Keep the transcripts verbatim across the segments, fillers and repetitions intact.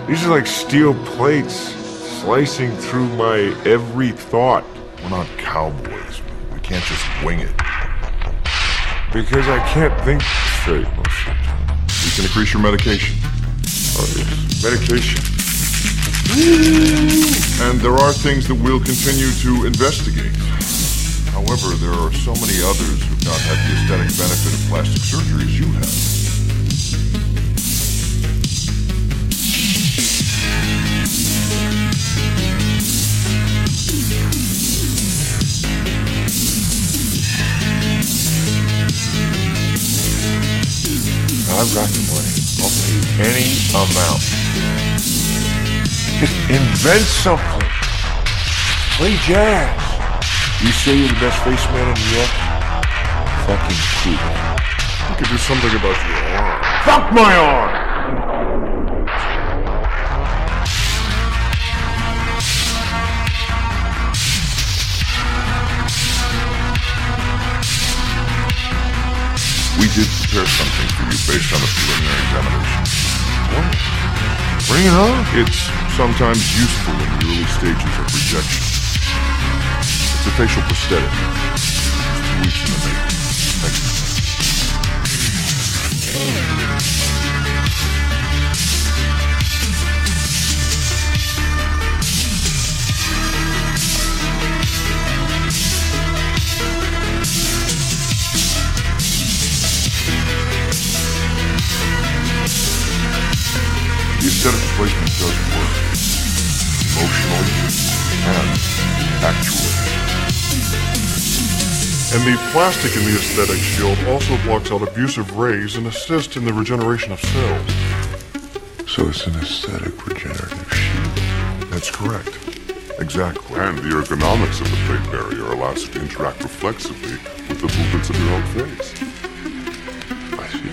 These are like steel plates slicing through my every thought. We're not cowboys. We can't just wing it. Because I can't think straight most of the time. We can increase your medication. Oh, yes. Medication. And there are things that we'll continue to investigate. However, there are so many others who've not had the aesthetic benefit of plastic surgery as you have. I've got the money. I'll pay any amount. Just invent something. Play jazz. You say you're the best face man in New York? Fucking cool. You could do something about your arm. Fuck my arm! We did prepare something for you based on a preliminary examination. What? Bring it on. It's sometimes useful in the early stages of rejection. It's a facial prosthetic. It's two weeks in the making. Thank you. The aesthetic replacement does work. Emotionally and actually. And the plastic in the aesthetic shield also blocks out abusive rays and assists in the regeneration of cells. So it's an aesthetic regenerative shield. That's correct. Exactly. And the ergonomics of the plate barrier allows you to interact reflexively with the movements of your own face. I see.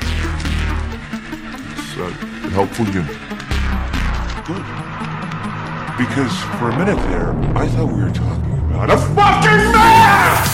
It's uh, a helpful unit. Good. Because for a minute there, I thought we were talking about a fucking man!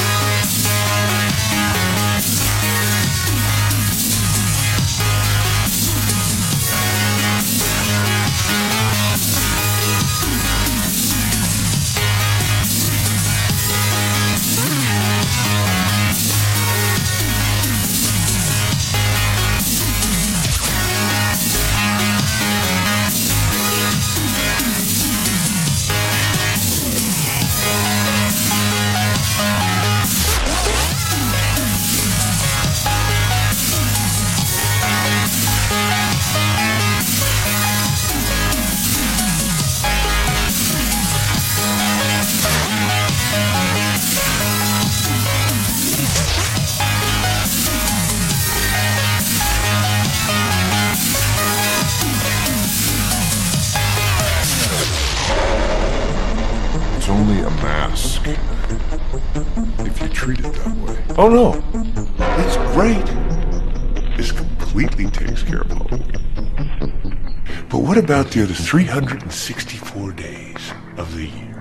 It's only a mask. If you treat it that way. Oh no, it's great. This completely takes care of Halloween. But what about the other three hundred sixty-four days of the year?